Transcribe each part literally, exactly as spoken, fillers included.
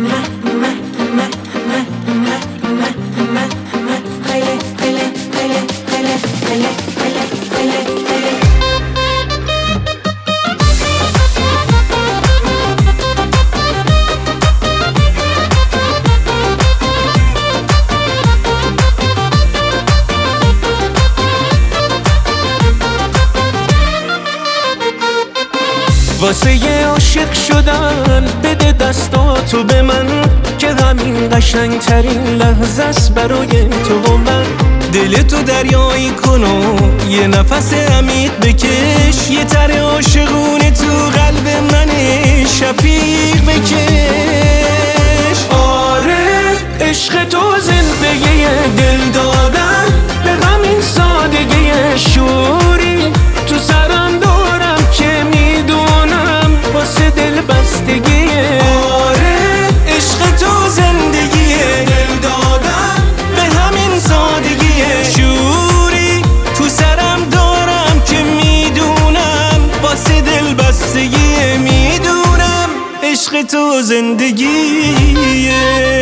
واسه یه عاشق شدن بده دستاتو به من، که همین قشنگ ترین لحظه است برای تو و من. دلتو دریایی کن و یه نفس عمیق بکش، یه تر عاشقونه تو قلب من شفیق بکش. آره عشق تو زندگی دل دادن، به همین سادگی شوری تو سرم دارم که میدونم واسه دل بستگی. آره عشق تو زندگی دل دادن، به همین سادگی شوری تو سرم دارم که میدونم واسه دل بستگی. میدونم عشق تو زندگیه.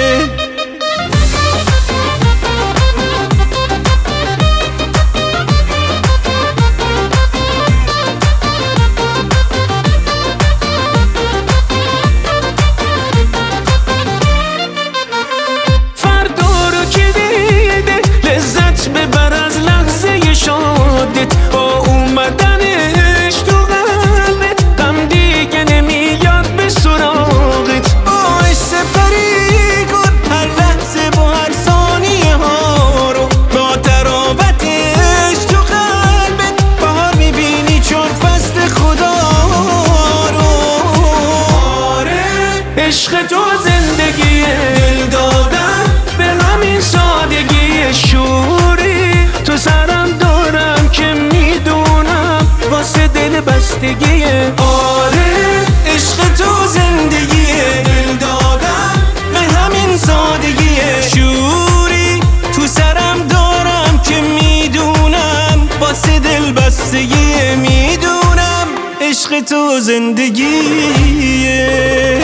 ببر از لحظه شادت، با اومدنش تو قلبت غم دیگه نمیاد به سراغت. باعث سپری کن هر لحظه با هر ثانیه ها رو، با تراوتش تو قلبت بهار میبینی چون فصل خدا رو. آره عشق تو زندگی دل دادن، به همین سادگی شوری تو سرم دارم که میدونم واسه دل بستگی. آره عشق تو زندگی دل دادن، به همین سادگی شوری تو سرم دارم که میدونم واسه دل بستگی. میدونم عشق تو زندگیه.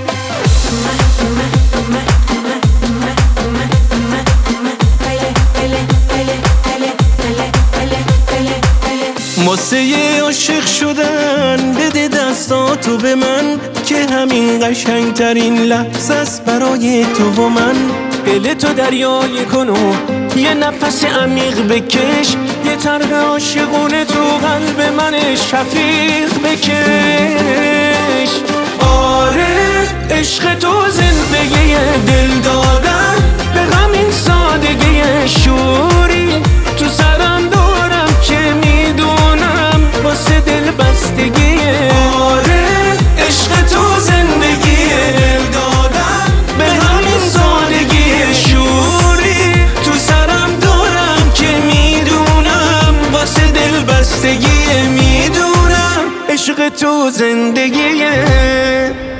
واسه یه عاشق شدن بده دستاتو به من، که همین قشنگ ترین لحظه است برای تو و من. دلتو دریایی کن و یه نفس عمیق بکش، یه طرح عاشقونه تو قلب من شفیق بکش. آره عشق تو زندگی دل دادن، به همین سادگی شوری تو سرم دارم که میدونم واسه دل بستگی. آره عشق تو زندگی دل دادن، به همین سادگی شوری تو سرم دارم که میدونم واسه دل بستگی. میدونم عشق تو زندگیه.